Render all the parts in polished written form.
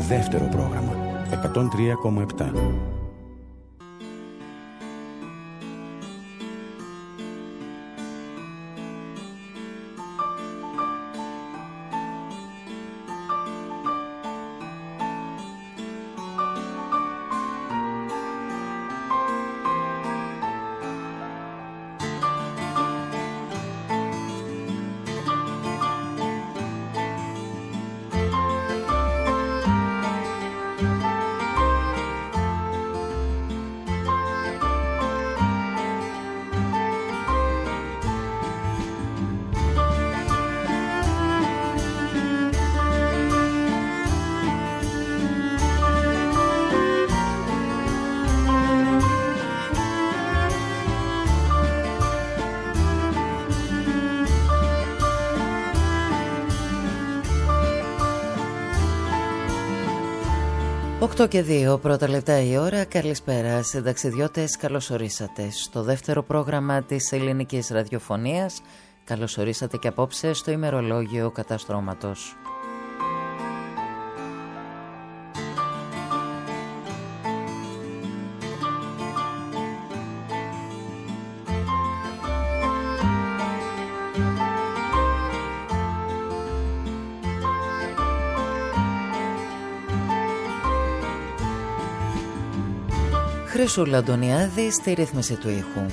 Δεύτερο πρόγραμμα 103,7. Και 2 πρώτα λεπτά η ώρα. Καλησπέρα συνταξιδιώτες, καλώς ορίσατε στο δεύτερο πρόγραμμα της ελληνικής ραδιοφωνίας. Καλώς ορίσατε και απόψε στο ημερολόγιο καταστρώματος. Χρυσούλα Αντωνιάδη στη ρύθμιση του ήχου.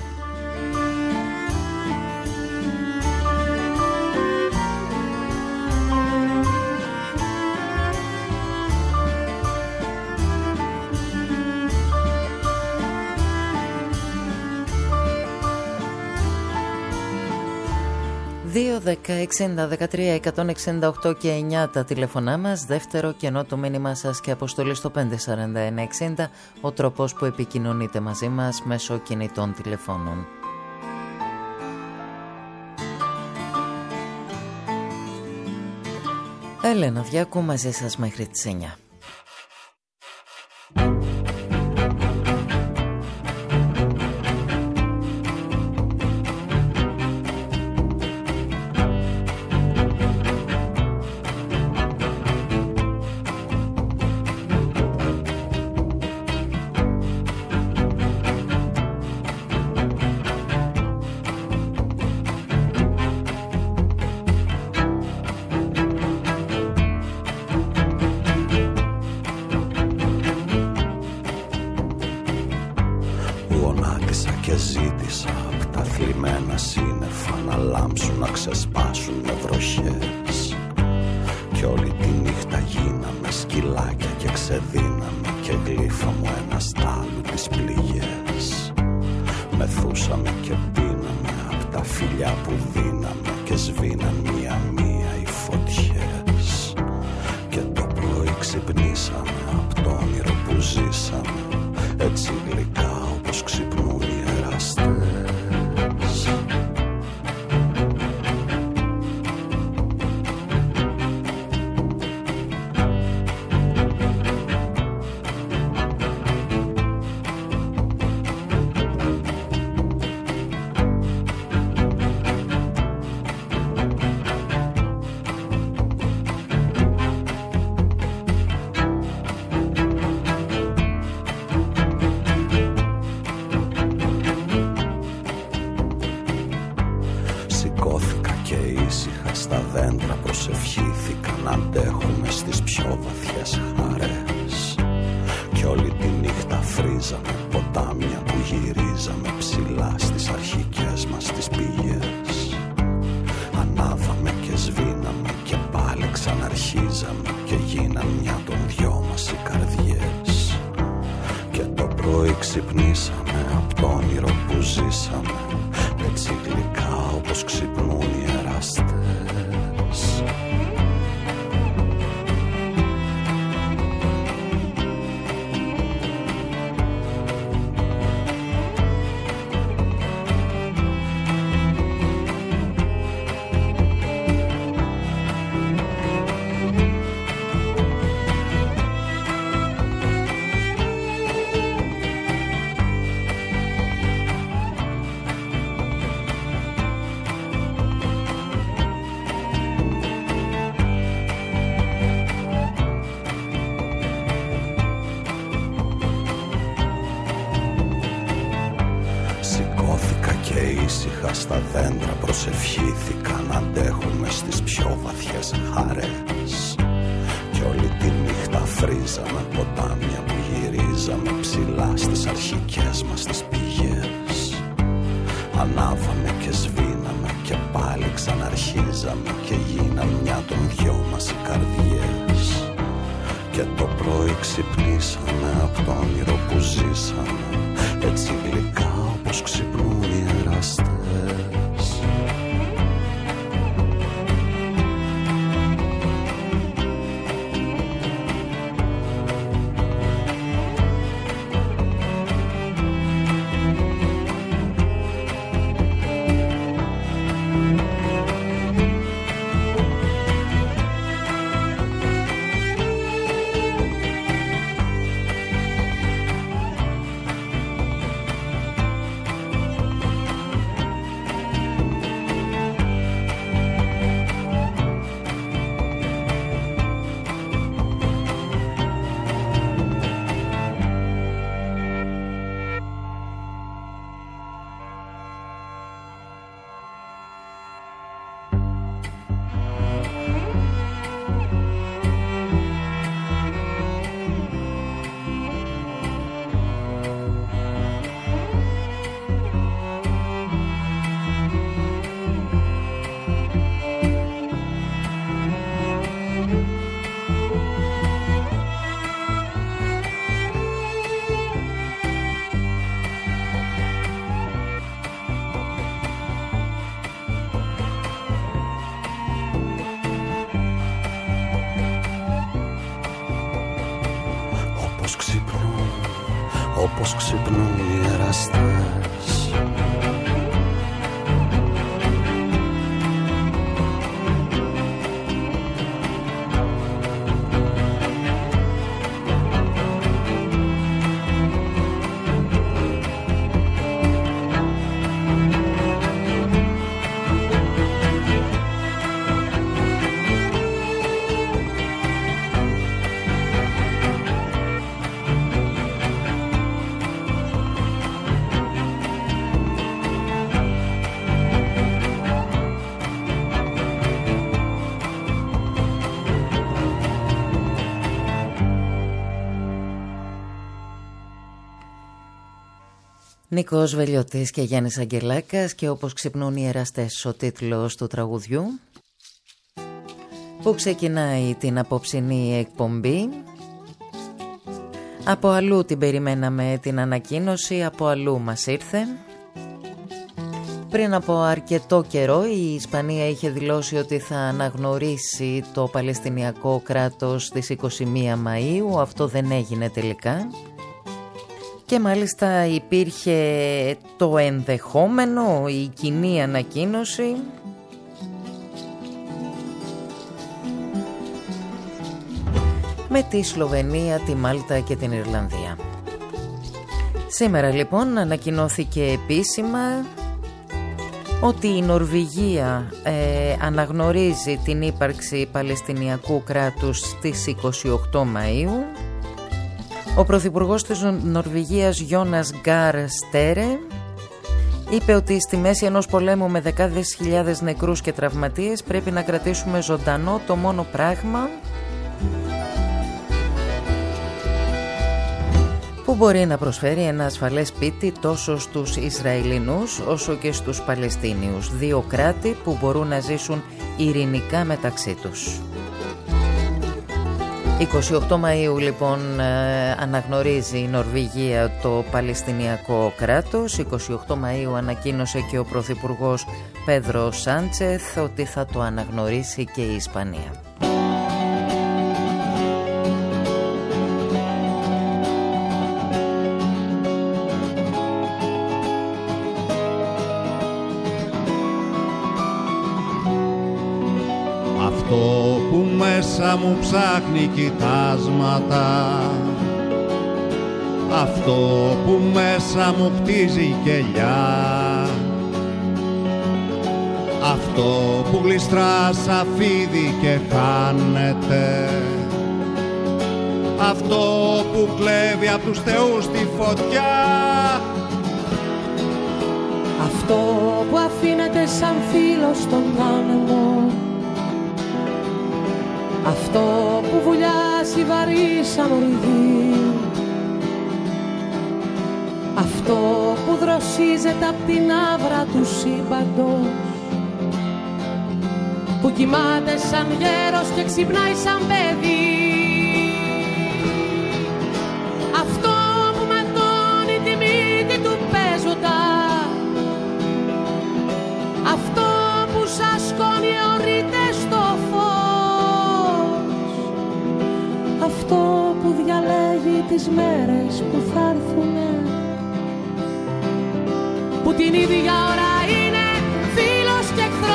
...2, 10, 60, 13, 168 και 9 τα τηλεφωνά μας. Δεύτερο κενό το μήνυμά σας και αποστολή στο 54160... ο τρόπος που επικοινωνείτε μαζί μας μέσω κινητών τηλεφώνων. Έλενα Διάκου μαζί σας μέχρι τις 9. στα δέντρα προσευχήθηκαν, αντέχουμε στις πιο βαθιές χαρές. Κι όλη τη νύχτα φρίζαμε ποτάμια που γυρίζαμε ψηλά στις αρχικές μας τις πηγές. Ανάβαμε και σβήναμε και πάλι ξαναρχίζαμε και γίναν μια των δυο μας οι καρδιές. Και το πρωί ξυπνήσαμε απ' το όνειρο που ζήσαμε, έτσι γλυκά όπως ξυπνούν οι εραστές. Όπως ξυπνούν οι εραστές. Νίκος Βελιωτής και Γιάννης Αγγελάκας και όπως ξυπνούν οι εραστές, ο τίτλος του τραγουδιού που ξεκινάει την απόψινή εκπομπή. Από αλλού την περιμέναμε την ανακοίνωση, από αλλού μας ήρθε. Πριν από αρκετό καιρό η Ισπανία είχε δηλώσει ότι θα αναγνωρίσει το Παλαιστινιακό κράτος στις 21 Μαΐου, αυτό δεν έγινε τελικά. Και μάλιστα υπήρχε το ενδεχόμενο, η κοινή ανακοίνωση με τη Σλοβενία, τη Μάλτα και την Ιρλανδία. Σήμερα λοιπόν ανακοινώθηκε επίσημα ότι η Νορβηγία αναγνωρίζει την ύπαρξη Παλαιστινιακού κράτους στις 28 Μαΐου. Ο Πρωθυπουργός της Νορβηγίας Γιόνας Γκάρ Στέρε είπε ότι στη μέση ενός πολέμου με δεκάδες χιλιάδες νεκρούς και τραυματίες πρέπει να κρατήσουμε ζωντανό το μόνο πράγμα που μπορεί να προσφέρει ένα ασφαλές σπίτι τόσο στους Ισραηλινούς όσο και στους Παλαιστίνιους, δύο κράτη που μπορούν να ζήσουν ειρηνικά μεταξύ τους. 28 Μαΐου λοιπόν αναγνωρίζει η Νορβηγία το Παλαιστινιακό κράτος. 28 Μαΐου ανακοίνωσε και ο Πρωθυπουργός Πέδρο Σάντσεθ ότι θα το αναγνωρίσει και η Ισπανία. Αυτό που μέσα μου ψάχνει κοιτάσματα, αυτό που μέσα μου χτίζει κελιά, αυτό που γλιστρά σαν φίδι και χάνεται, αυτό που κλέβει απ' τους θεούς τη φωτιά, Αυτό που αφήνεται σαν φίλο στον άνεμο, αυτό που βουλιάζει βαρύ σαν οργή, αυτό που δροσίζεται απ' την άβρα του σύμπαντος, που κοιμάται σαν γέρος και ξυπνάει σαν παιδί, αυτό που ματώνει τη μύτη του παίζοντα, αυτό που σασκώνει αιωρείται στο φως, αυτό που διαλέγει τις μέρες που θα έρθουνε, που την ίδια ώρα είναι φίλος και εχθρός.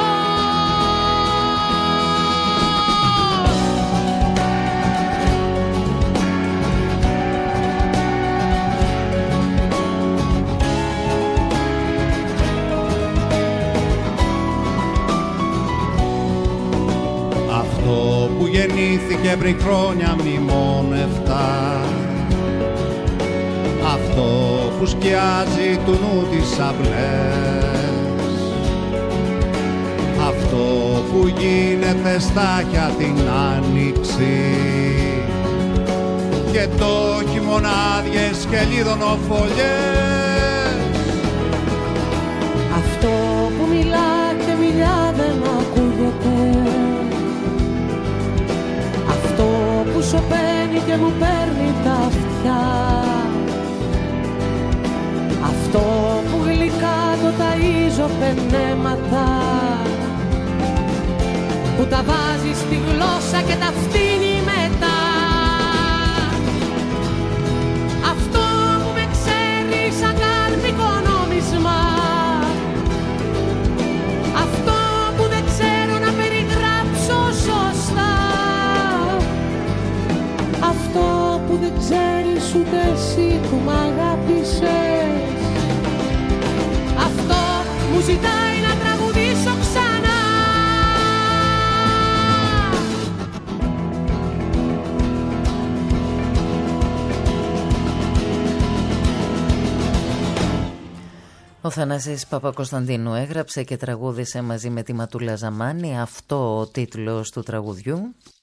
Αυτό που γεννήθηκε πριν χρόνια μνημόνευτα, αυτό που σκιάζει του νου τις αυλές, αυτό που γίνεται στάχια την άνοιξη και το χειμωνάδιες και λίδωνοφολιές, αυτό που μιλά και μιλιά δεν ακούγεται, αυτό που σωπαίνει και μου παίρνει τα αυτιά, αυτό που γλυκά το ταΐζω πενέματα, που τα βάζει στη γλώσσα και τα φτύνει μετά, αυτό που με ξέρει σαν κάρπικο νόμισμα, αυτό που δεν ξέρω να περιγράψω σωστά, αυτό που δεν ξέρεις ούτε εσύ που μ' αγάπησες, αυτό μου ζητάει να τραγουδήσω ξανά. Ο Θανάσης Παπακοσταντίνου έγραψε και τραγούδισε μαζί με τη Ματούλα Ζαμάνη, αυτό ο τίτλος του τραγουδιού.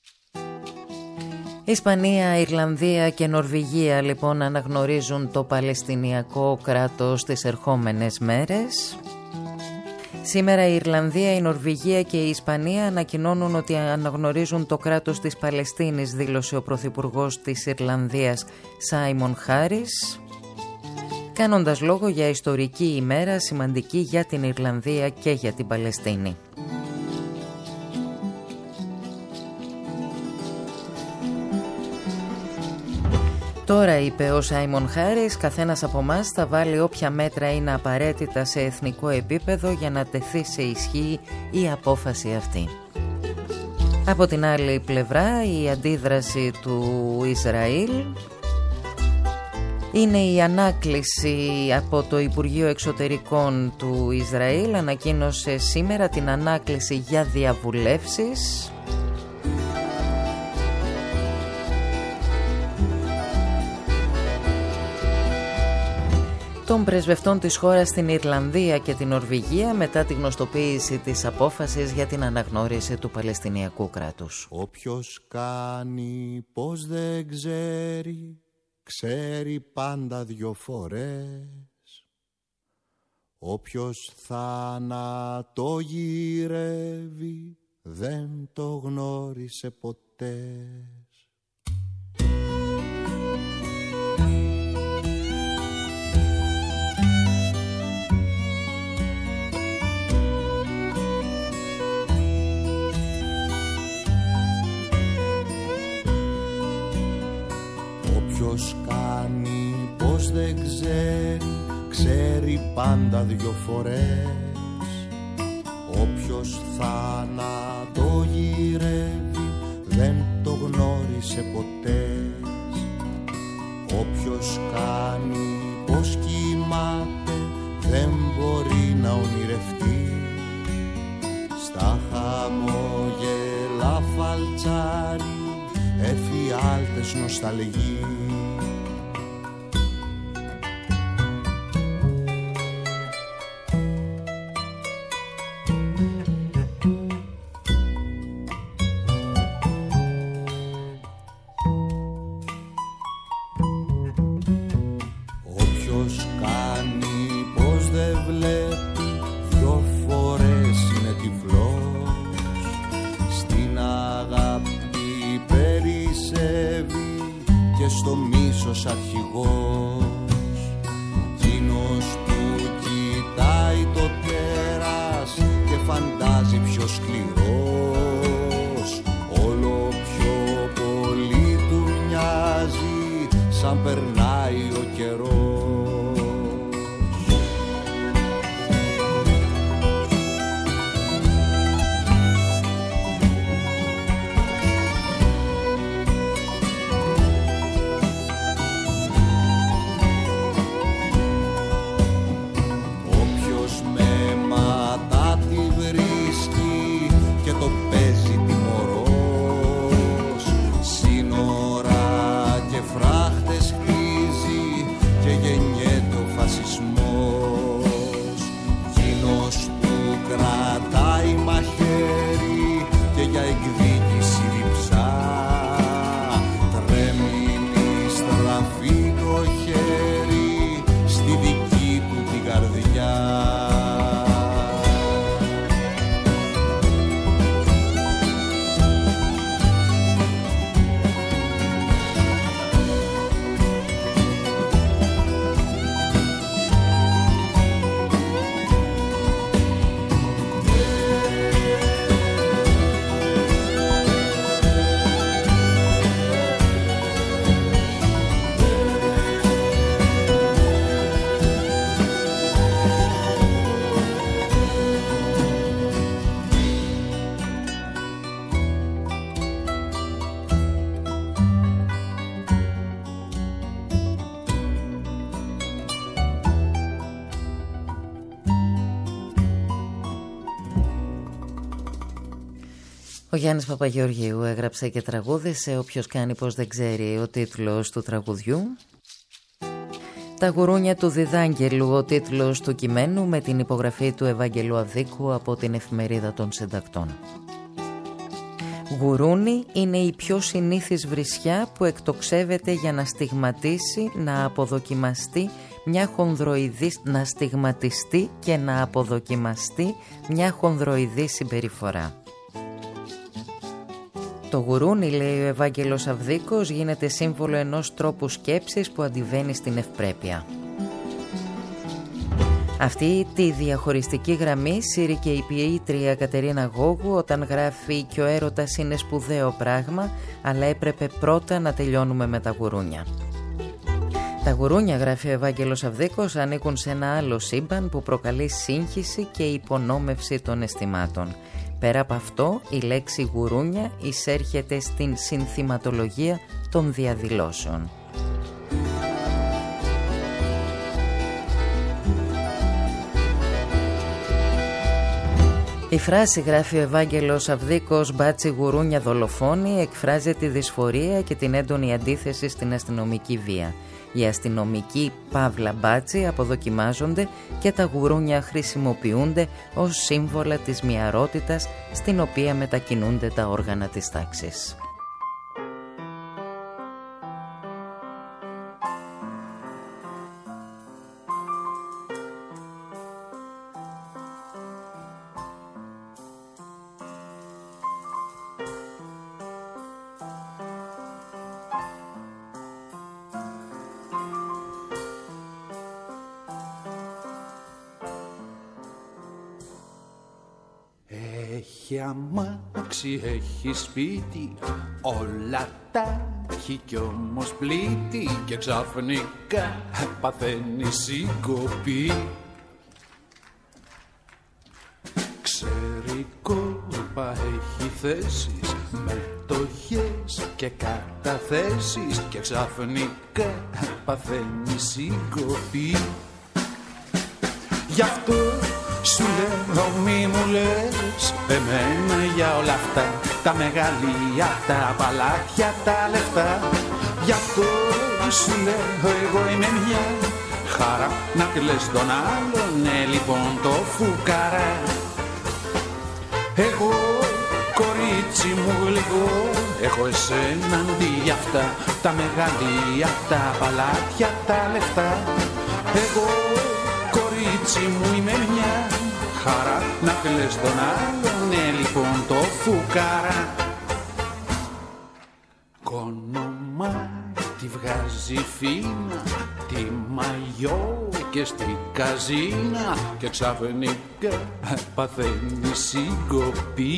Ισπανία, Ιρλανδία και Νορβηγία λοιπόν αναγνωρίζουν το Παλαιστινιακό κράτος τις ερχόμενες μέρες. Σήμερα η Ιρλανδία, η Νορβηγία και η Ισπανία ανακοινώνουν ότι αναγνωρίζουν το κράτος της Παλαιστίνης, δήλωσε ο Πρωθυπουργός της Ιρλανδίας Σάιμον Χάρις, κάνοντας λόγο για ιστορική ημέρα σημαντική για την Ιρλανδία και για την Παλαιστίνη. Τώρα, είπε ο Σάιμον Χάρις, καθένας από εμάς θα βάλει όποια μέτρα είναι απαραίτητα σε εθνικό επίπεδο για να τεθεί σε ισχύ η απόφαση αυτή. Από την άλλη πλευρά, η αντίδραση του Ισραήλ είναι η ανάκληση από το Υπουργείο Εξωτερικών του Ισραήλ. Ανακοίνωσε σήμερα την ανάκληση για διαβουλεύσεις των πρεσβευτών της χώρας στην Ιρλανδία και την Νορβηγία μετά τη γνωστοποίηση της απόφασης για την αναγνώριση του Παλαιστινιακού κράτους. Όποιος κάνει πως δεν ξέρει, ξέρει πάντα 2 φορές. Όποιος θάνατο γυρεύει, δεν το γνώρισε ποτέ. Όποιος κάνει πως δεν ξέρει, ξέρει πάντα 2 φορές. Όποιος θάνατο γυρεύει, δεν το γνώρισε ποτέ. Όποιος κάνει πως κοιμάται, δεν μπορεί να ονειρευτεί. Στα χαμόγελα φαλτσάρι, εφιάλτες νοσταλγεί. και στο μίσος αρχηγός, εκείνος που κοιτάει το τέρας και φαντάζει πιο σκληρός, όλο πιο πολύ του μοιάζει σαν περνάει ο καιρός. Ο Γιάννης Παπαγεωργίου έγραψε και τραγούδισε, όποιος κάνει πως δεν ξέρει, ο τίτλος του τραγουδιού. Τα γουρούνια του Διδάγγελου, ο τίτλος του κειμένου, με την υπογραφή του Ευάγγελου Αυδίκου από την Εφημερίδα των Συντακτών. Γουρούνι είναι η πιο συνήθις βρισιά που εκτοξεύεται για να στιγματίσει, να αποδοκιμαστεί μια να στιγματιστεί και να αποδοκιμαστεί μια χονδροειδή συμπεριφορά. Το γουρούνι, λέει ο Ευάγγελος Αυδίκος, γίνεται σύμβολο ενός τρόπου σκέψης που αντιβαίνει στην ευπρέπεια. Αυτή τη διαχωριστική γραμμή σύρει και η ποιήτρια Κατερίνα Γόγου όταν γράφει «Και ο έρωτας είναι σπουδαίο πράγμα, αλλά έπρεπε πρώτα να τελειώνουμε με τα γουρούνια». Τα γουρούνια, γράφει ο Ευάγγελος Αυδίκος, ανήκουν σε ένα άλλο σύμπαν που προκαλεί σύγχυση και υπονόμευση των αισθημάτων. Πέρα από αυτό, η λέξη γουρούνια εισέρχεται στην συνθηματολογία των διαδηλώσεων. Η φράση, γράφει ο Ευάγγελος Αυδίκος, «μπάτσι γουρούνια δολοφόνοι», εκφράζει τη δυσφορία και την έντονη αντίθεση στην αστυνομική βία. Οι αστυνομικοί παύλα μπάτσι αποδοκιμάζονται και τα γουρούνια χρησιμοποιούνται ως σύμβολα της μιαρότητας στην οποία μετακινούνται τα όργανα της τάξης. Έχει αμάξι, έχει σπίτι, όλα τα έχει κι όμως πλήττει και ξαφνικά παθαίνει συγκοπή. Ξέρει κόλπα, έχει θέσεις, μετοχές και καταθέσεις και ξαφνικά παθαίνει συγκοπή. Γι' αυτό σου λέω μη μου λες εμένα για όλα αυτά, τα μεγαλεία, τα παλάτια, τα λεφτά. Γι' αυτό σου λέω εγώ είμαι μια χαρά, να κλαις τον άλλον, ναι λοιπόν το φουκαρά. Εγώ κορίτσι μου γλυκό, έχω εσένα αντί για αυτά, τα μεγαλεία, τα παλάτια, τα λεφτά. Εγώ κορίτσι μου είμαι μια χαρά, να κλαις τον άλλον, ναι λοιπόν το φουκαρά. Κονομά τη βγάζει φίνα τη μαγιό και στη καζίνα και ξαφνικά παθαίνει συγκοπή.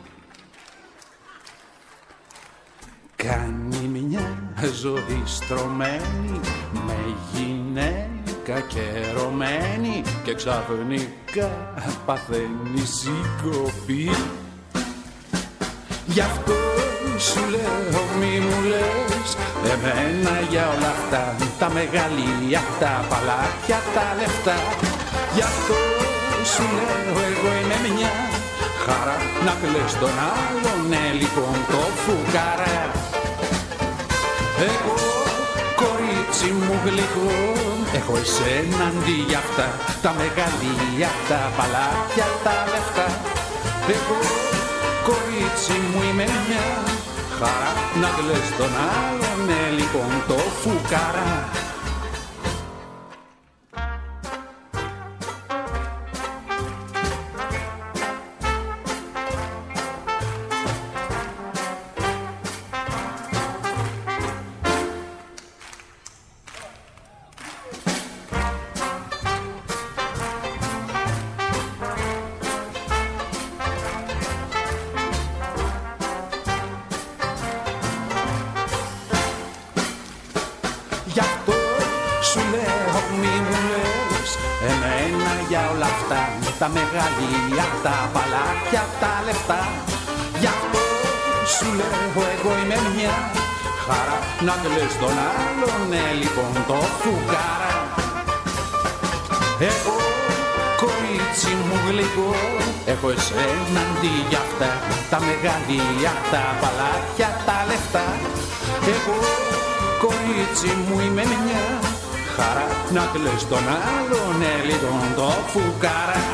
Κάνει μια ζωή στρωμένη με γυναίκα και ερωμένη και ξαφνικά παθαίνει συγκοπή. Γι' αυτό σου λέω μη μου λες εμένα για όλα αυτά τα μεγαλεία, τα παλάτια, τα λεφτά. Γι' αυτό σου λέω εγώ είμαι μια χαρά να κλαις τον άλλον, ναι λοιπόν το φουκαρά. Εγώ κορίτσι μου γλυκό έχω εσένα αντί για αυτά τα μεγαλεία, τα παλάτια, τα λεφτά. Εγώ κορίτσι μου είμαι μια χαρά να κλαις τον άλλον, ναι λοιπόν το φουκαρά. Γι' αυτό σου λέω μη μου λες εμένα για όλα αυτά τα μεγαλεία, τα παλάτια, τα λεφτά. Γι' αυτό σου λέω εγώ είμαι μια χαρά να κλαις τον άλλον, ναι λοιπόν το φουκάρα. Εγώ κορίτσι μου γλυκό έχω εσένα αντί για αυτά τα μεγαλεία, τα παλάτια, τα λεφτά. Εγώ κορίτσι μου είμαι μια χαρά να κλαις τον άλλον, ναι λοιπόν το φουκάρα.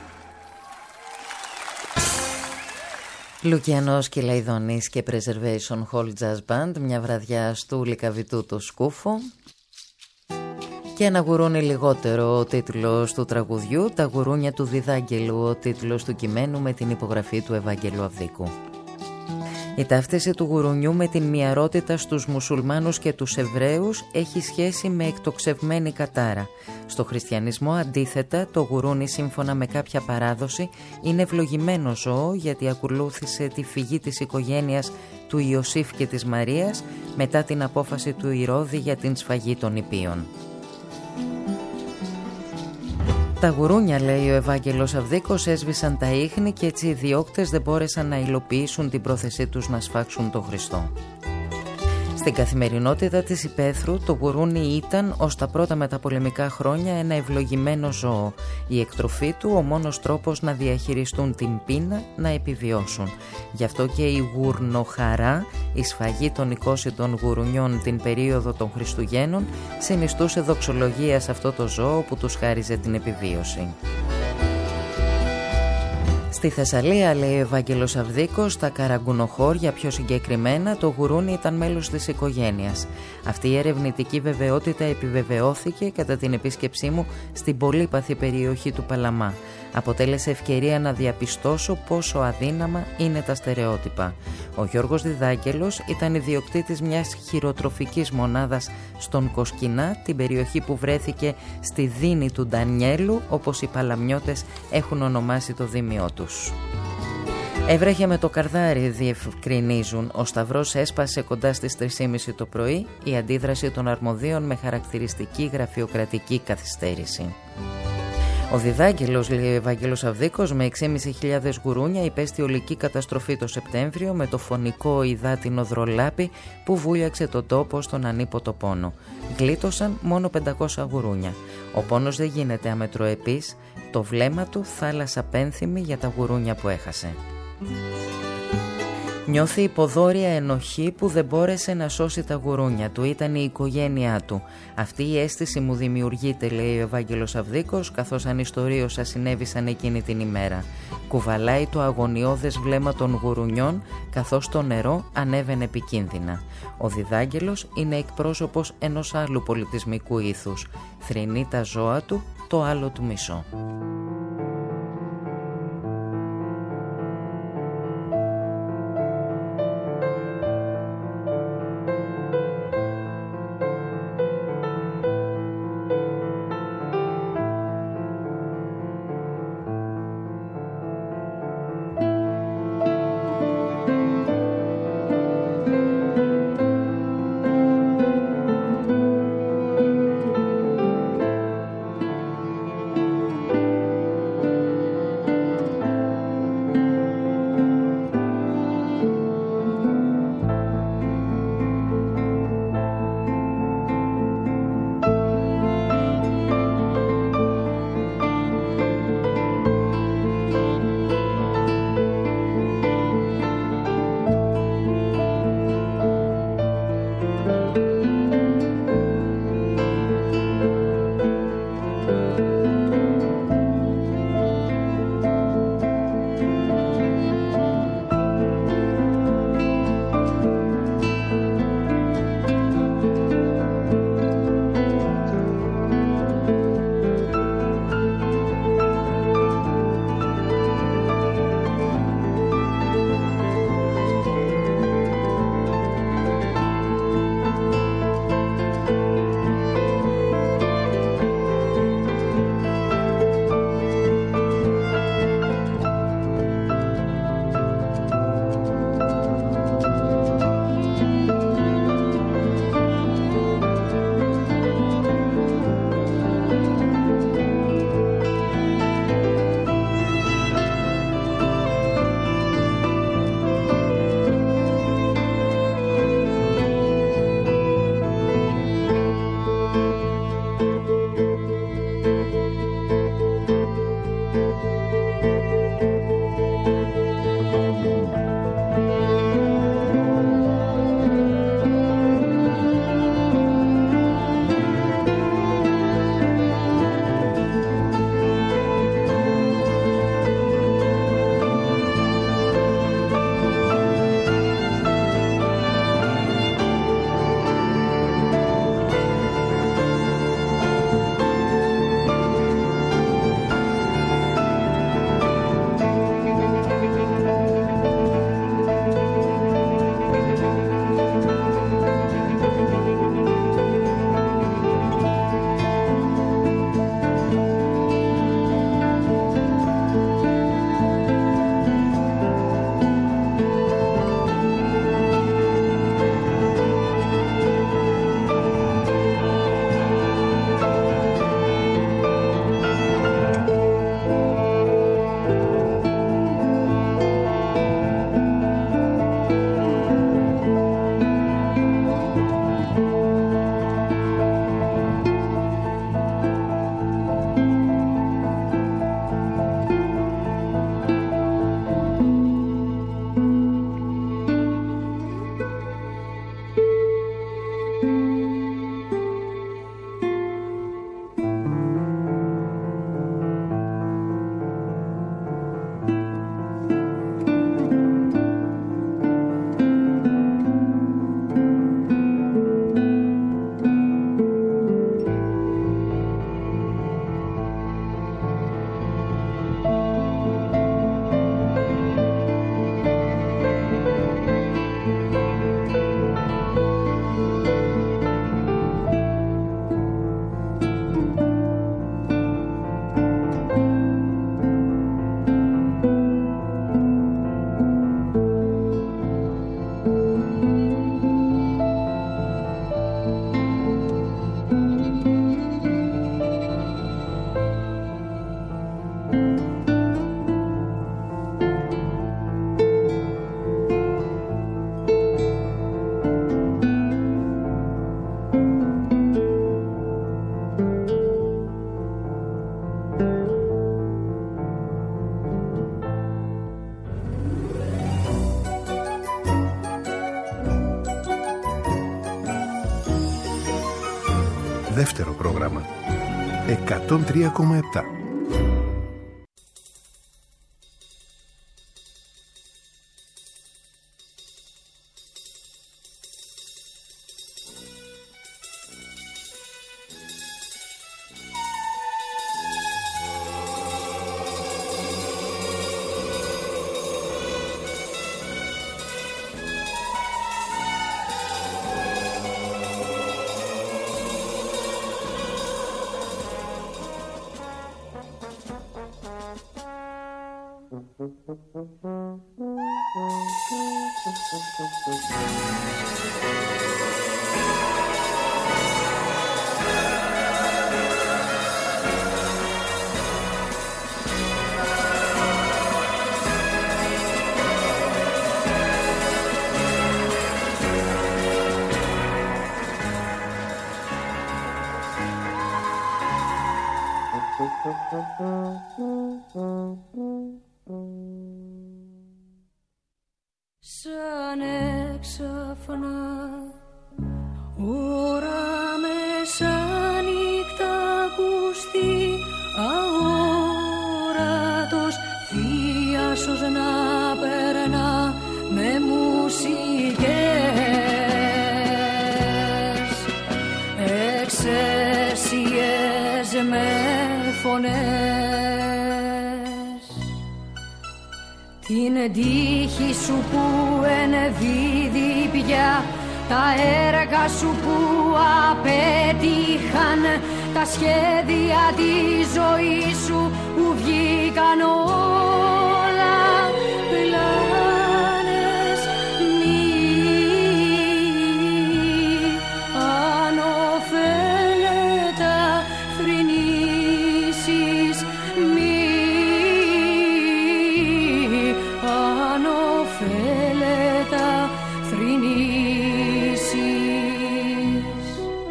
Λουκιανός Κυλαϊδονής και Preservation Hall Jazz Band, μια βραδιά στου Λυκαβητού το Σκούφο. Και ένα γουρούνι λιγότερο ο τίτλος του τραγουδιού, τα γουρούνια του Διδάγγελου ο τίτλος του κειμένου με την υπογραφή του Ευάγγελου Αυδίκου. Η ταύτιση του γουρουνιού με την μιαρότητα στους μουσουλμάνους και τους Εβραίους έχει σχέση με εκτοξευμένη κατάρα. Στο χριστιανισμό αντίθετα το γουρούνι σύμφωνα με κάποια παράδοση είναι ευλογημένο ζώο γιατί ακολούθησε τη φυγή της οικογένειας του Ιωσήφ και της Μαρίας μετά την απόφαση του Ηρώδη για την σφαγή των Ιππίων. Τα γουρούνια, λέει ο Ευάγγελος Αυδίκος, έσβησαν τα ίχνη και έτσι οι διώκτες δεν μπόρεσαν να υλοποιήσουν την πρόθεσή τους να σφάξουν τον Χριστό. Στην καθημερινότητα της υπαίθρου το γουρούνι ήταν ως τα πρώτα μεταπολεμικά χρόνια ένα ευλογημένο ζώο. Η εκτροφή του ο μόνος τρόπος να διαχειριστούν την πείνα, να επιβιώσουν. Γι' αυτό και η γουρνοχαρά, η σφαγή των οικόσιτων γουρουνιών την περίοδο των Χριστουγέννων, συνιστούσε δοξολογία σε αυτό το ζώο που τους χάριζε την επιβίωση. Στη Θεσσαλία, λέει ο Ευάγγελος Αυδίκος, στα Καραγκουνοχώρια πιο συγκεκριμένα, το γουρούνι ήταν μέλος της οικογένειας. Αυτή η ερευνητική βεβαιότητα επιβεβαιώθηκε κατά την επίσκεψή μου στην πολύπαθη περιοχή του Παλαμά. Αποτέλεσε ευκαιρία να διαπιστώσω πόσο αδύναμα είναι τα στερεότυπα. Ο Γιώργος Διδάγγελος ήταν ιδιοκτήτης μιας χειροτροφικής μονάδας στον Κοσκινά, την περιοχή που βρέθηκε στη δίνη του Ντανιέλου, όπως οι Παλαμιώτες έχουν ονομάσει το δήμιό τους. Έβρεχε με το καρδάρι, διευκρινίζουν. Ο Σταυρός έσπασε κοντά στις 3:30 το πρωί, η αντίδραση των αρμοδίων με χαρακτηριστική γραφειοκρατική καθυστέρηση. Ο Διδάγγελος, λέει ο Ευάγγελος Αυδίκος, με 6.500 γουρούνια υπέστη ολική καταστροφή το Σεπτέμβριο με το φωνικό υδάτινο δρολάπι που βούλιαξε τον τόπο στον ανίποτο πόνο. Γλίτωσαν μόνο 500 γουρούνια. Ο πόνος δεν γίνεται αμετροεπής, το βλέμμα του θάλασσα πένθυμη για τα γουρούνια που έχασε. Νιώθει υποδόρια ενοχή που δεν μπόρεσε να σώσει τα γουρούνια του, ήταν η οικογένειά του. Αυτή η αίσθηση μου δημιουργείται, λέει ο Ευάγγελος Αυδίκος, καθώς ανιστορρίωσα συνέβησαν εκείνη την ημέρα. Κουβαλάει το αγωνιώδες βλέμμα των γουρουνιών, καθώς το νερό ανέβαινε επικίνδυνα. Ο Διδάγγελος είναι εκπρόσωπος ενός άλλου πολιτισμικού ήθους. Θρηνεί τα ζώα του, το άλλο του μισό. δεύτερο πρόγραμμα. 103,7. Σαν έξαφνα ώρα μεσάνυχτα ακουστεί αόρατος θείασος να περνά με μουσικές, εξαίσιες με φωνές. Την τύχη σου που ενδίδει πια, τα έργα σου που απέτυχαν, τα σχέδια της ζωής σου που βγήκαν όλα πλάνες. Μη ανοφέλετα θρηνήσεις, μη ανοφέλετα θρηνήσεις.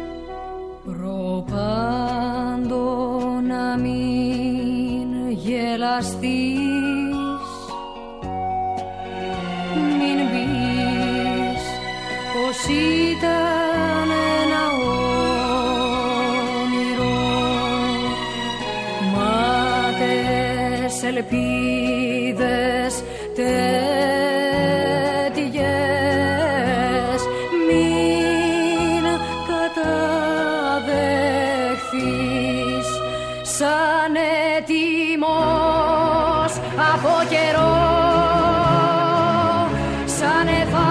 Προπάντο να μην γελαστείς, μην πεις πως ήταν ένα όνειρο. Μάτες ελπίδες τέτοιες μην καταδεχθείς. Σαν έτοιμος από καιρό, σαν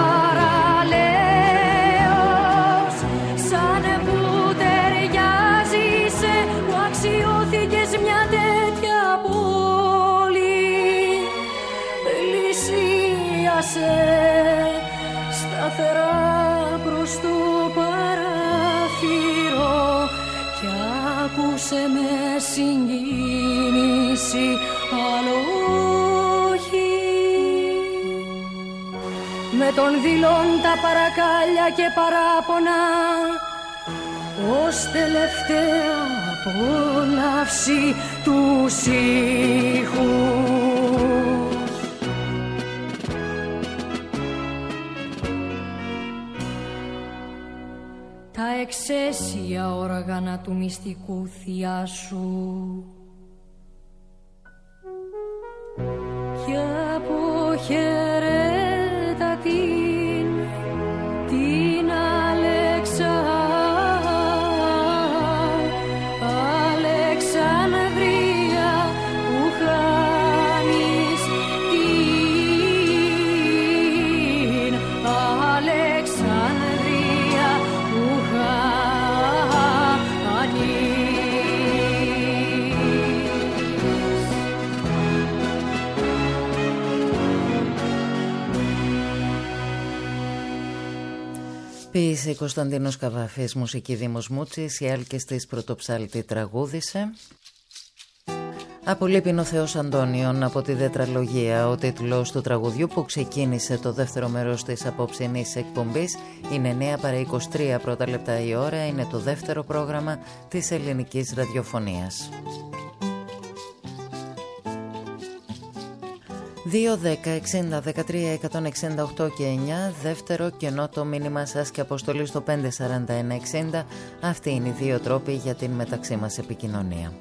θαραλέος, σαν που ταιριάζεις που αξιώθηκες μια τέτοια πόλη. Πλησίασε σταθερά προς το παράθυρο κι άκουσε με συγκίνηση, άλλο όχι. Με τον δειλόν τα παρακάλια και παράπονα ως τελευταία απόλαυση του ήχους. Τα εξαίσια όργανα του μυστικού θειάσου κι αποχαιρέτα την Αλεξανδρία που χάνεις, την Αλεξανδρία που χάνεις. Ποίησε Κωνσταντίνος Καβαφής, μουσική Δήμος Μούτσης, η Άλκης της Πρωτοψάλτη τραγούδισε. Από Λίπινο Θεός Αντώνιον από τη Τετραλογία. Ο τίτλος του τραγουδιού που ξεκίνησε το δεύτερο μέρος της απόψινής εκπομπής είναι 9 παρά 23 πρώτα λεπτά η ώρα. Είναι το δεύτερο πρόγραμμα της ελληνικής ραδιοφωνίας. 2-10-60-13-168 και 9. Δεύτερο κενό το μήνυμα σας και αποστολή στο 541-60. Αυτοί είναι οι δύο τρόποι για την μεταξύ μας επικοινωνία.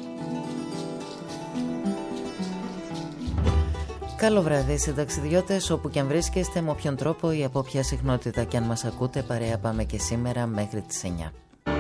Καλό βράδυ συνταξιδιώτες, όπου και αν βρίσκεστε, με όποιον τρόπο ή από όποια συχνότητα και αν μας ακούτε, παρέα πάμε και σήμερα μέχρι τις 9.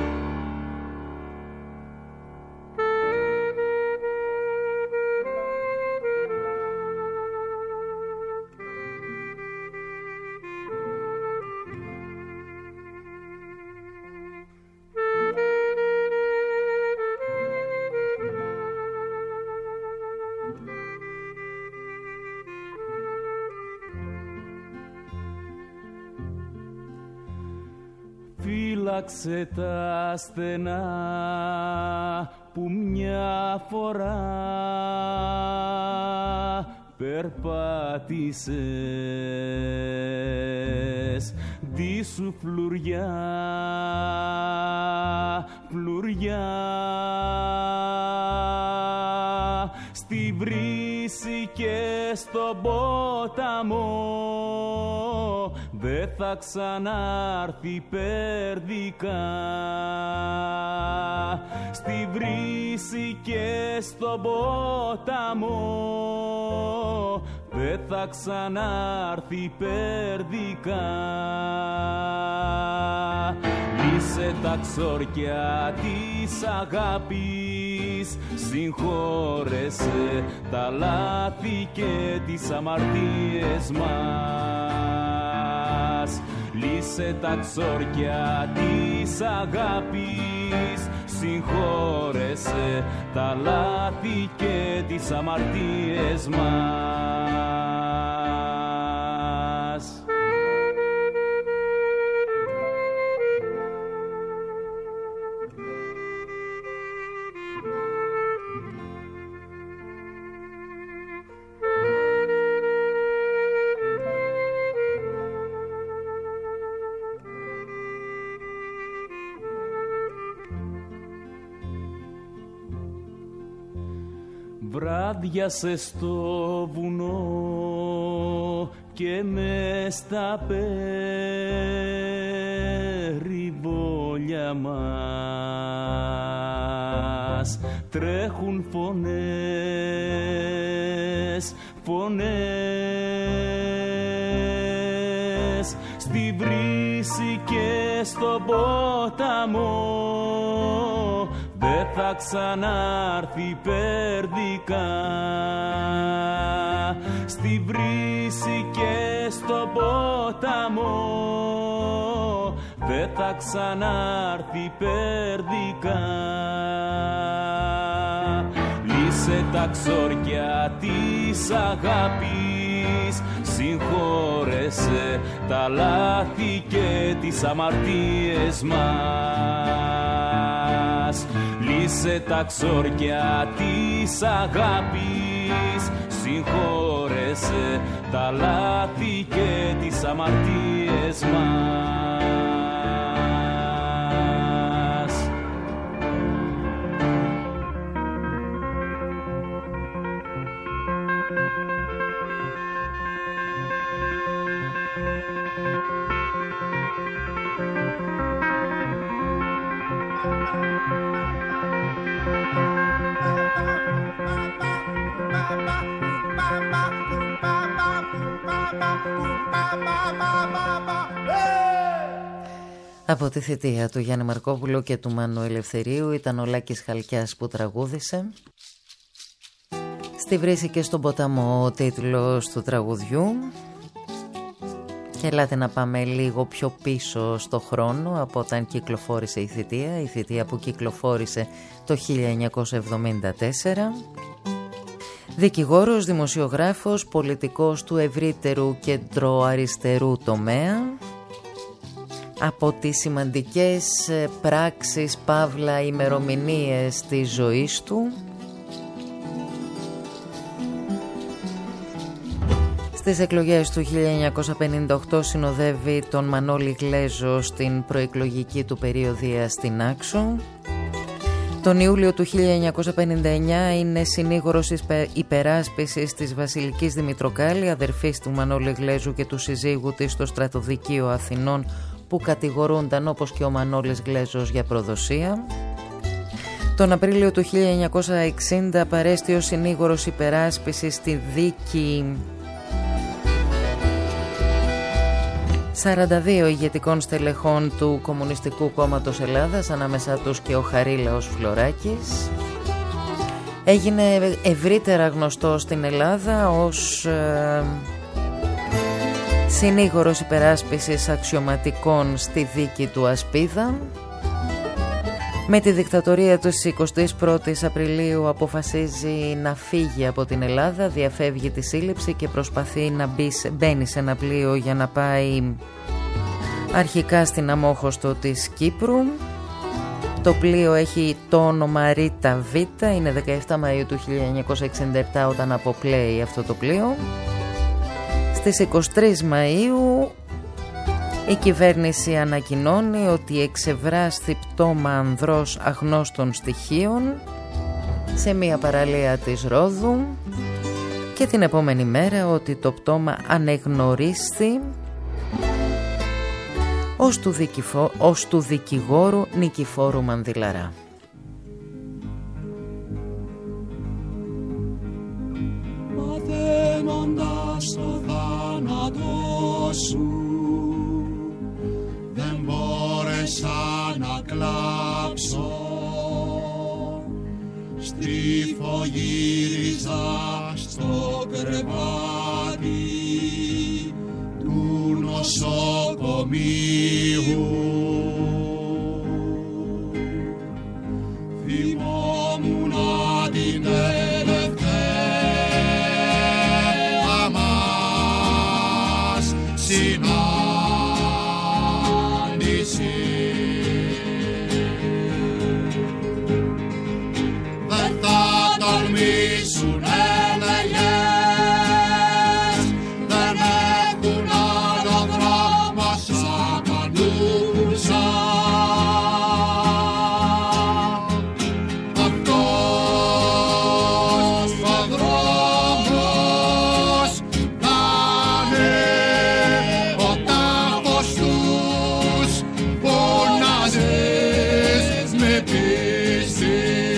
Φύλαξε τα στενά που μια φορά περπάτησες, τη σου φλουριά, φλουριά, στη βρύση και στον ποταμό δε θα ξανάρθει περδικά. Στη βρύση και στον ποταμό δε θα ξανάρθει περδικά. Λύσε τα ξόρκια της αγάπης, συγχώρεσε τα λάθη και τις αμαρτίες μας. Λύσε τα ξόρκια της αγάπης, συγχώρεσε τα λάθη και τις αμαρτίες μας. Βράδιασε στο βουνό και μες στα περιβόλια μας τρέχουν φωνές, φωνές, στη βρύση και στον ποταμό δε θα ξανάρθει περδικά. Στη βρύση και στον ποταμό δε θα ξανάρθει περδικά. Λύσε τα ξόρκια της αγάπης, συγχώρεσε τα λάθη και τις αμαρτίες μας. Λύσε τα ξόρκια της αγάπης, συγχώρεσε τα λάθη και τις αμαρτίες μας. Από τη θητεία του Γιάννη Μαρκόπουλου και του Μάνου Ελευθερίου ήταν ο Λάκης Χαλκιάς που τραγούδισε. Στη βρύση και στον ποταμό ο τίτλος του τραγουδιού. Και ελάτε να πάμε λίγο πιο πίσω στο χρόνο από όταν κυκλοφόρησε η θητεία που κυκλοφόρησε το 1974. Δικηγόρος, δημοσιογράφος, πολιτικός του ευρύτερου κεντροαριστερού τομέα. Από τις σημαντικές πράξεις, παύλα, ημερομηνίες της ζωής του. Στις εκλογές του 1958 συνοδεύει τον Μανώλη Γλέζο στην προεκλογική του περιοδεία στην Άξο. Τον Ιούλιο του 1959 είναι συνήγορος υπεράσπισης της Βασιλικής Δημητροκάλη, αδερφής του Μανώλη Γλέζου και του συζύγου της στο στρατοδικείο Αθηνών, που κατηγορούνταν όπως και ο Μανώλης Γλέζος για προδοσία. Τον Απρίλιο του 1960 παρέστη ο συνήγορος υπεράσπισης στη δίκη 42 ηγετικών στελεχών του Κομμουνιστικού Κόμματος Ελλάδας, ανάμεσά τους και ο Χαρίλαος Φλωράκης. Έγινε ευρύτερα γνωστό στην Ελλάδα ως συνήγορος υπεράσπισης αξιωματικών στη δίκη του Ασπίδα. Με τη δικτατορία του 21ης Απριλίου αποφασίζει να φύγει από την Ελλάδα, διαφεύγει τη σύλληψη και προσπαθεί να μπαίνει σε ένα πλοίο για να πάει αρχικά στην Αμόχωστο της Κύπρου. Το πλοίο έχει το όνομα Ρίτα Β, είναι 17 Μαΐου του 1967 όταν αποπλέει αυτό το πλοίο. Στις 23 Μαΐου η κυβέρνηση ανακοινώνει ότι εξευράσθη πτώμα ανδρός αγνώστων στοιχείων σε μια παραλία της Ρόδου και την επόμενη μέρα ότι το πτώμα ανεγνωρίσθη ως του δικηγόρου Νικηφόρου Μανδυλαρά. Μαθαίνοντας το θάνατό σου, δεν μπόρεσα να κλάψω. Στριφογύριζα στο κρεβάτι του νοσοκομείου. Θυμόμουνα την τελευταία μας συνάντηση. Δεν θα τολμήσουν ελεγές, δεν έχουν άλλο δρόμο σαν πανούσα. Αυτός ο δρόμος θα είναι ο τάφος τους που να ζεις με πίστη.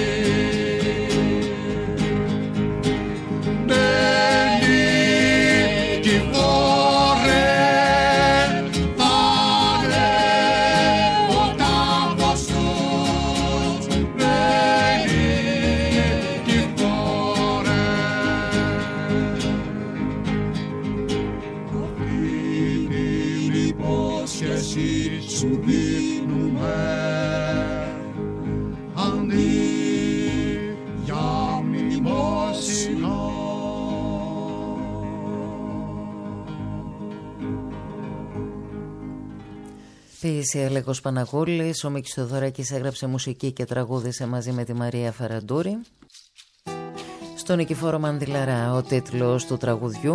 Σου δίνουμε αντί για μνημόσυνο. Ποίηση Αλέκος Παναγούλης, ο Μίκης Θεοδωράκης έγραψε μουσική και τραγούδισε μαζί με τη Μαρία Φαραντούρη. Στο Νικηφόρο Μανδυλαρά ο τίτλος του τραγουδιού.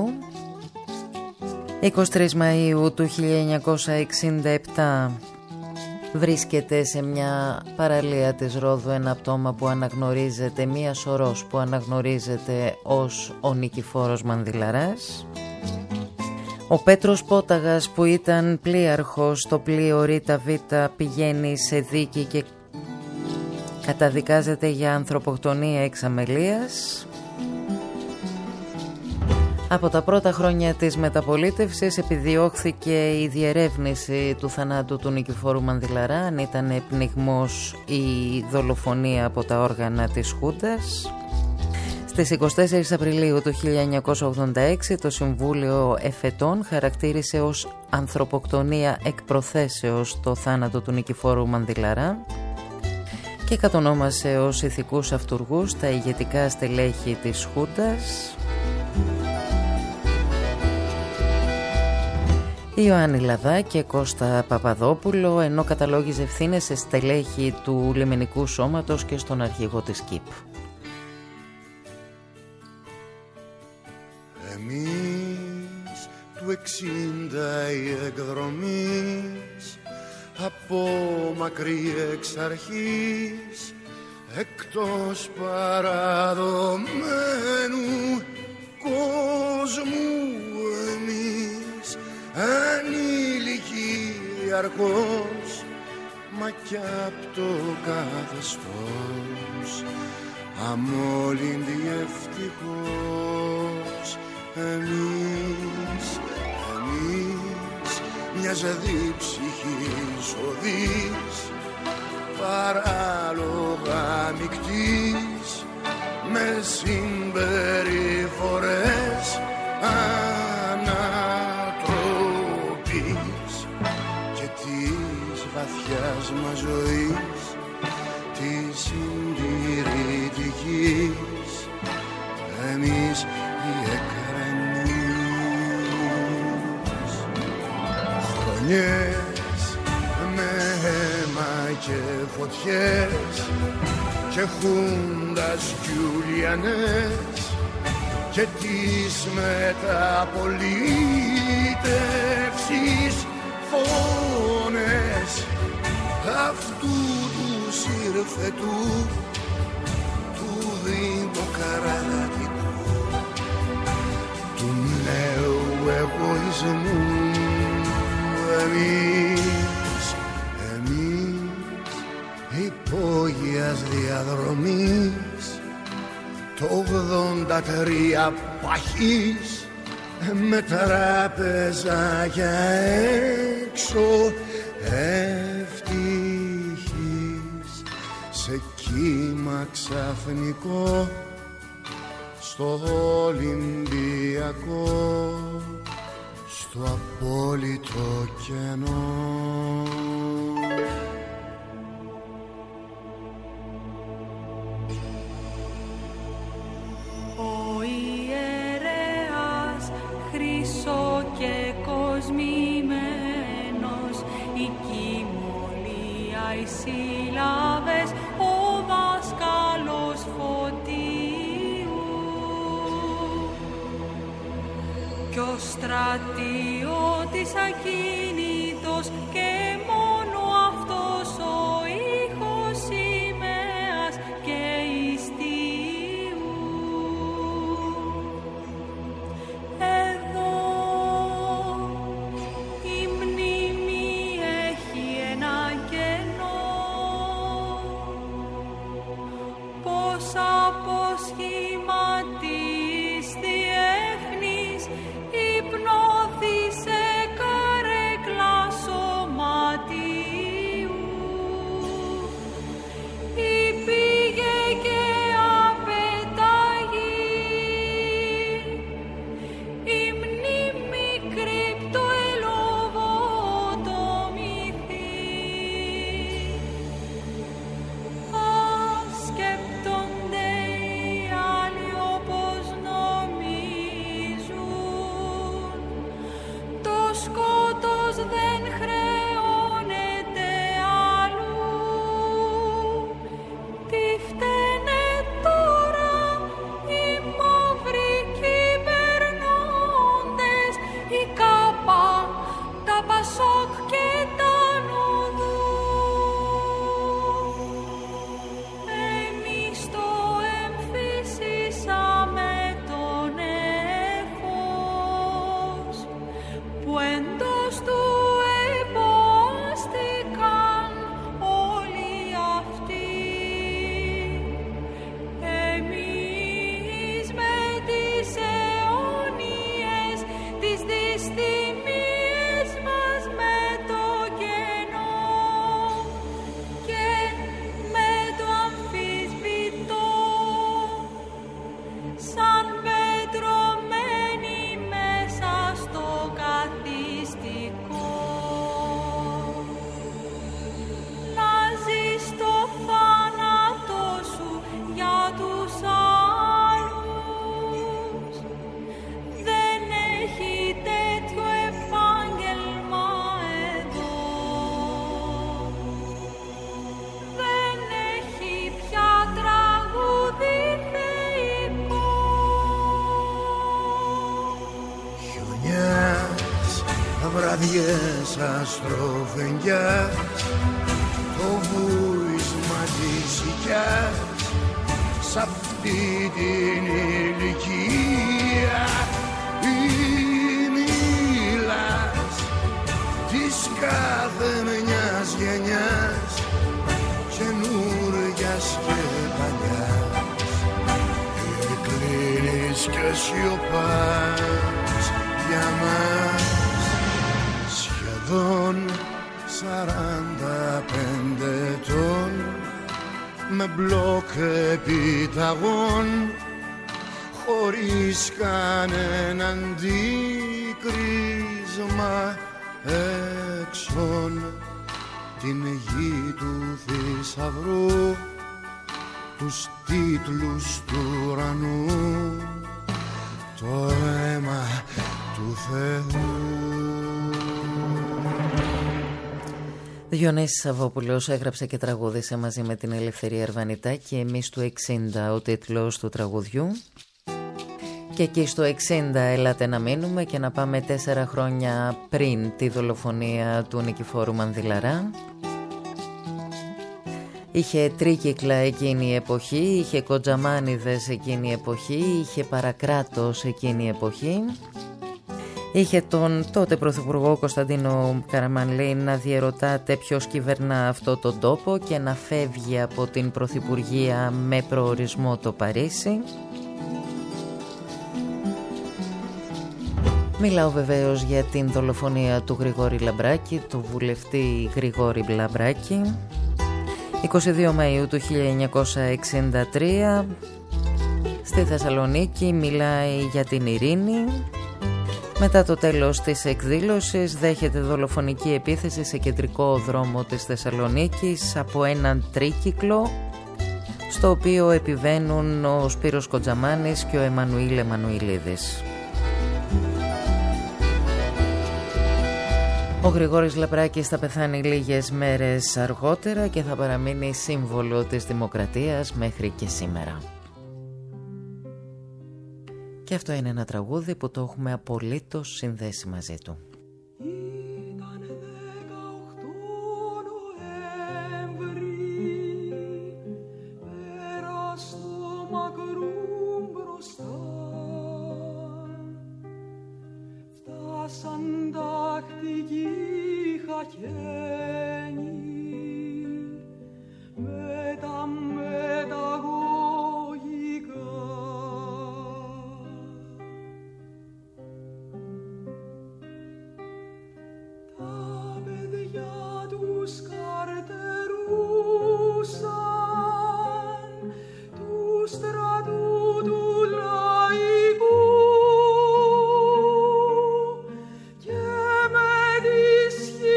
23 Μαΐου του 1967 βρίσκεται σε μια παραλία της Ρόδου ένα πτώμα που αναγνωρίζεται, μία σωρός που αναγνωρίζεται ως ο Νικηφόρος Μανδυλαράς. Ο Πέτρος Πόταγας, που ήταν πλοίαρχος στο πλοίο Ρίτα Β, πηγαίνει σε δίκη και καταδικάζεται για ανθρωποκτονία εξ αμελίας. Από τα πρώτα χρόνια της μεταπολίτευσης επιδιώχθηκε η διερεύνηση του θανάτου του Νικηφόρου Μανδυλαρά, αν ήταν πνιγμός ή δολοφονία από τα όργανα της Χούντας. Στις 24 Απριλίου του 1986 το Συμβούλιο Εφετών χαρακτήρισε ως ανθρωποκτονία εκ προθέσεως το θάνατο του Νικηφόρου Μανδυλαρά και κατονόμασε ως ηθικούς αυτουργούς τα ηγετικά στελέχη της Χούντας. Ιωάννη Λαδά και Κώστα Παπαδόπουλο, ενώ καταλόγιζε ευθύνες σε στελέχη του λιμενικού σώματος και στον αρχηγό της ΚΙΠ. Εμείς του 60 οι εκδρομείς από μακρύ εξ αρχής εκτός παραδομένου κόσμου εμείς ανήλικοι διαρκώς, μα κι απ' το καθεστώς αμόλυντη ευτυχώς. Εμείς μιας δίψυχης οδής παράλογα μικτής, με συμπεριφορές ανατροπής και της βαθιάς μας ζωής της συντηρητικής, εμείς οι εκρανείς. Χρονιές με αίμα και φωτιές και χούντας Γιουλιανές και τις μεταπολίτευσης φωνές αυτού του συρφετού του δημοκρατικού, του νέου εγωισμού. Εμείς υπόγειας διαδρομής το 83 παχής, με τράπεζα για έξω ευτυχής, σε κύμα ξαφνικό στο Ολυμπιακό, στο απόλυτο κενό. Ο ιερέας χρυσό και κοσμημένος, η κοιμωλία, οι σύλλαβες, ο δάσκαλος Φωτίου κι ο στρατιώτης ακίνητος και μόνο αυτός ο ήχος σημαίας και ιστίου. Εδώ η μνήμη έχει ένα κενό, πως αποσχηματής διεύθυνης υπνώθησε καρέκλα σωματίου, υπήγε και απεταγή η μνήμη κρύπτο ελοβοτομηθεί. Σκέπτονται οι άλλοι όπως νομίζουν, το σκότος δεν χρεώνεται αλλού. Τι φταίνε τώρα οι μαύροι κυβερνώντες, η ΚΑΠΑ, τα ΠΑΣΟΚ και τα ΝΟΔΟΥ. Εμείς το εμφυσίσαμε τον εφός που εντός του εποστήκαν όλοι αυτοί. Εμείς με τις αιώνιες, τις δυσθυμίες μας με το κενό και με το αμφισβητώ, σαν πετρωμένοι μέσα στο καθιστικό. Να ζεις το θάνατο σου για τους άλλους, δεν έχει τέτοιο επάγγελμα εδώ. Δεν έχει πια τραγούδι θεϊκό. Χιονιάς, βραδιές αστροφενιάς, το βούισμα ζητιάς σ' αυτή την ηλικία ή μιλάς της κάθε μιας γενιάς καινούργιας και παλιάς κλείνεις και σιωπάς για μας σχεδόν 45 ετών με μπλοκ επιταγών χωρίς κανένα αντίκρισμα έξω την γη του θησαυρού τους τίτλους του ουρανού το αίμα του Θεού. Διονύσης Σαββόπουλος έγραψε και τραγούδισε μαζί με την Ελευθερία Αρβανιτάκη «Εμείς του 60» ο τίτλος του τραγουδιού. Και εκεί στο 60 έλατε να μείνουμε και να πάμε 4 χρόνια πριν τη δολοφονία του Νικηφόρου Μανδυλαρά. Είχε τρίκυκλα εκείνη η εποχή, είχε κοντζαμάνιδες εκείνη η εποχή, είχε παρακράτος εκείνη η εποχή. Είχε τον τότε Πρωθυπουργό Κωνσταντίνο Καραμανλή να διερωτάται ποιος κυβερνά αυτό τον τόπο και να φεύγει από την Πρωθυπουργία με προορισμό το Παρίσι. Μιλάω βεβαίως για την δολοφονία του Γρηγόρη Λαμπράκη, του βουλευτή Γρηγόρη Λαμπράκη. 22 Μαΐου του 1963 στη Θεσσαλονίκη, μιλάει για την ειρήνη. Μετά το τέλος της εκδήλωσης δέχεται δολοφονική επίθεση σε κεντρικό δρόμο της Θεσσαλονίκης από έναν τρίκυκλο, στο οποίο επιβαίνουν ο Σπύρος Κοντζαμάνης και ο Εμμανουήλ Εμμανουηλίδης. Ο Γρηγόρης Λαμπράκης θα πεθάνει λίγες μέρες αργότερα και θα παραμείνει σύμβολο της δημοκρατίας μέχρι και σήμερα. Και αυτό είναι ένα τραγούδι που το έχουμε απολύτως συνδέσει μαζί του. Ήταν 18 Νοέμβρη, πέρα στο μακρού μπροστά, φτάσαν τακτικοί χακένοι με τα μεταγωγικά. Τα παιδιά τους καρτερούσαν του στρατού του λαϊκού και με τις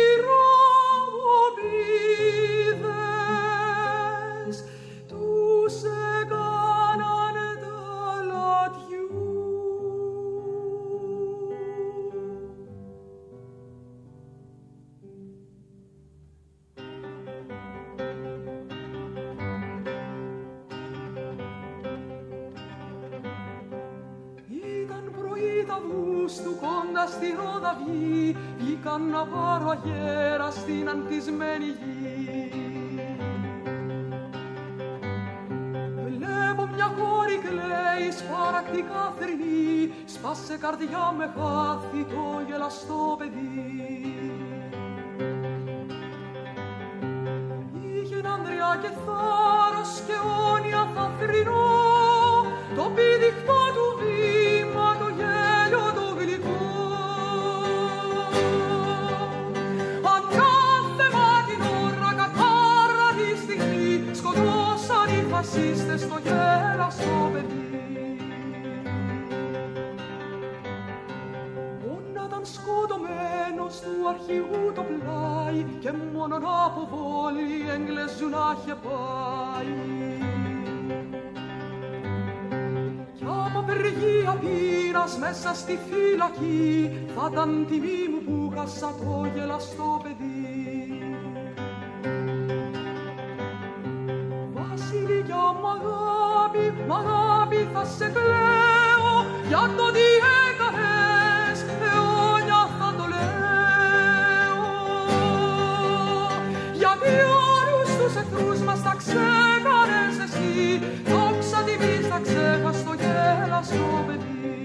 χειροβομβίδες τους έκαναν τα λατιού. Ήταν πρωί τα Αυγούστου κοντά στη Ροδαυγή, βγήκαν να πάρω αγέρα στην ανθισμένη γη. Βλέπω μια κόρη κλαίει σπαρακτικά θρηνή, σπάσε καρδιά με χάθη το γελαστό παιδί. Είχε ανδριά και θάρρος και αιώνια θα θρηνώ, το πηδιχτό του βήμα, το γέλιο το γλυκό. Αν κάθε μα την ώρα κατάρα τη στιγμή σκοτώσαν οι φασίστες το γέραστο παιδί. Μόνα ήταν σκοτωμένος του αρχηγού το πλάι και μόνον από βόλη Εγγλέζου να είχε πάει. Κι από απεργία πείνας μέσα στη φυλακή θα ήταν τιμή μου που χάσα το γελαστό παιδί. Βασιλικιά μ' αγάπη θα σε κλαίω για το τι έκανες, αιώνια θα το λέω. Γιατί όλους τους εχθρούς μας τα ξέχαρες εσύ, δόξα τιμή στα ξέχαστο γέλαστο παιδί.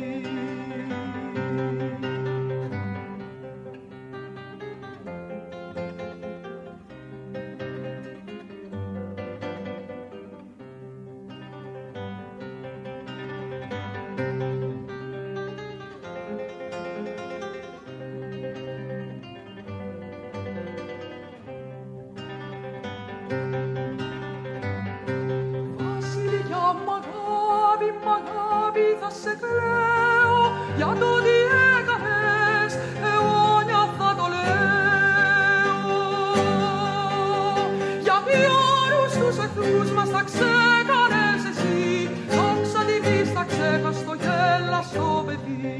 Θα σε κλαίω για το τι έκανες, αιώνια θα το λέω. Γιατί όλους τους εχθρούς μας τα ξέκανες εσύ, δόξα τιμή στα ξέχαστο γέλαστο παιδί.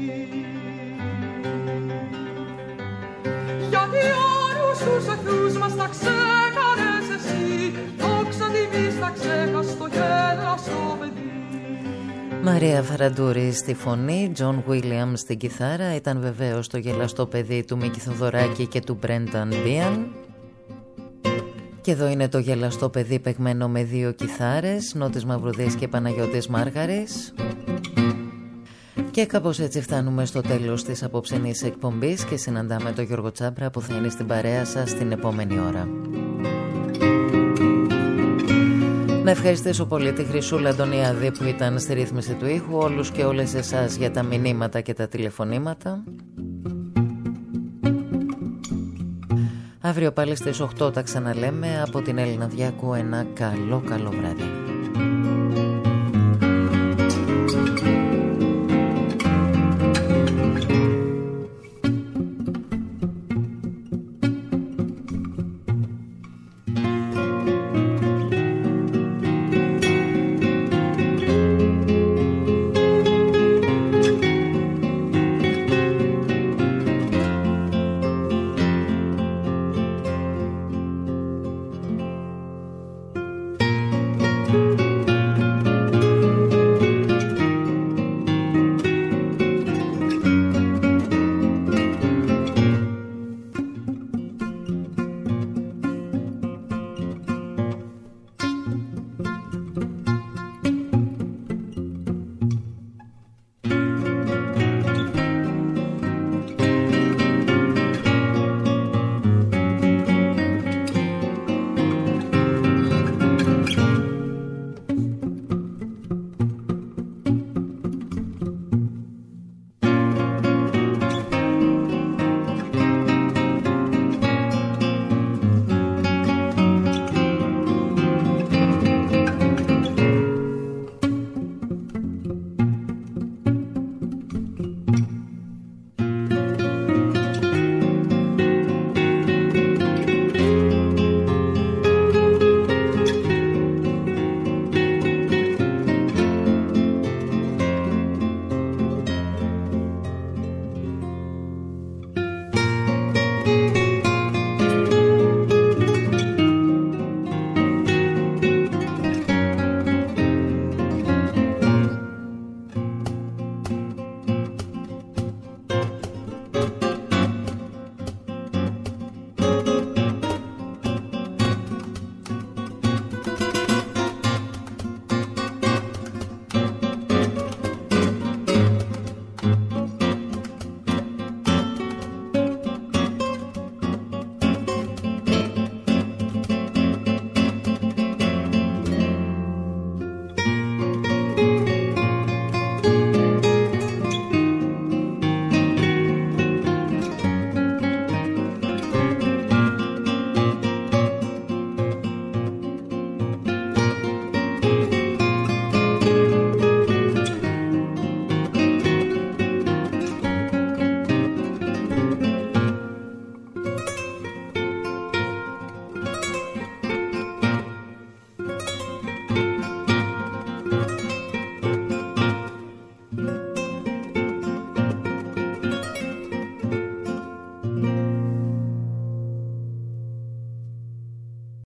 Γιατί όλους τους εχθρούς μας τα ξέκανες εσύ, δόξα τιμή στα ξέχαστο γέλαστο παιδί. Μαρία Φαραντούρη στη φωνή, Τζον Βίλιαμ στην κιθάρα. Ήταν βεβαίως το γελαστό παιδί του Μίκη Θοδωράκη και του Μπρένταν Μπίαν. Και εδώ είναι το γελαστό παιδί παιγμένο με δύο κιθάρες, Νότης Μαυρουδής και Παναγιώτης Μάργαρης. Και κάπως έτσι φτάνουμε στο τέλος της απόψενής εκπομπής και συναντάμε τον Γιώργο Τσάμπρα που θα είναι στην παρέα σας την επόμενη ώρα. Να ευχαριστήσω πολύ τη Χρυσούλα Αντωνιάδη που ήταν στη ρύθμιση του ήχου, όλους και όλες εσάς για τα μηνύματα και τα τηλεφωνήματα. Αύριο πάλι στις 8 τα ξαναλέμε. Από την Έλληνα Διάκου ένα καλό βράδυ.